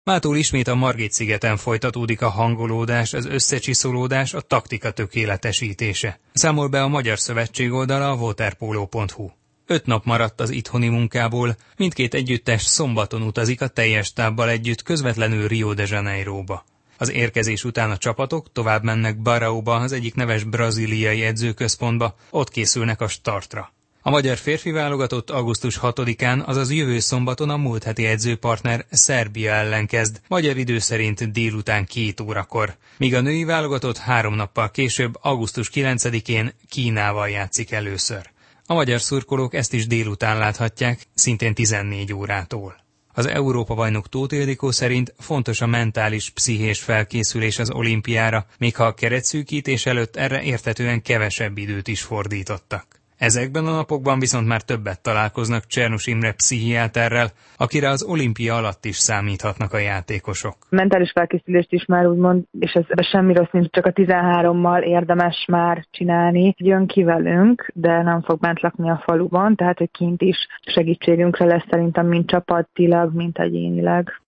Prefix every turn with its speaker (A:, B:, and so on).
A: Mától ismét a Margit-szigeten folytatódik a hangolódás, az összecsiszolódás, a taktika tökéletesítése. Számol be a Magyar Szövetség oldala, a waterpolo.hu. 5 nap maradt az itthoni munkából, mindkét együttes szombaton utazik a teljes stábbal együtt közvetlenül Rio de Janeiróba. Az érkezés után a csapatok tovább mennek Barraóba, az egyik neves brazíliai edzőközpontba, ott készülnek a startra. A magyar férfi válogatott augusztus 6-án, azaz jövő szombaton a múlt heti edzőpartner Szerbia ellen kezd, magyar idő szerint délután 2 órakor, míg a női válogatott 3 nappal később, augusztus 9-én Kínával játszik először. A magyar szurkolók ezt is délután láthatják, szintén 14 órától. Az Európa-bajnok Tóth Ildikó szerint fontos a mentális-pszichés felkészülés az olimpiára, még ha a keretszűkítés előtt erre érthetően kevesebb időt is fordítottak. Ezekben a napokban viszont már többet találkoznak Csernus Imre pszichiáterrel, akire az olimpia alatt is számíthatnak a játékosok.
B: Mentális felkészülést is már úgymond, és ez semmi rossz nincs, csak a 13-mal érdemes már csinálni. Jön ki velünk, de nem fog bent lakni a faluban, tehát hogy kint is segítségünkre lesz szerintem mind csapatilag, mind egyénileg.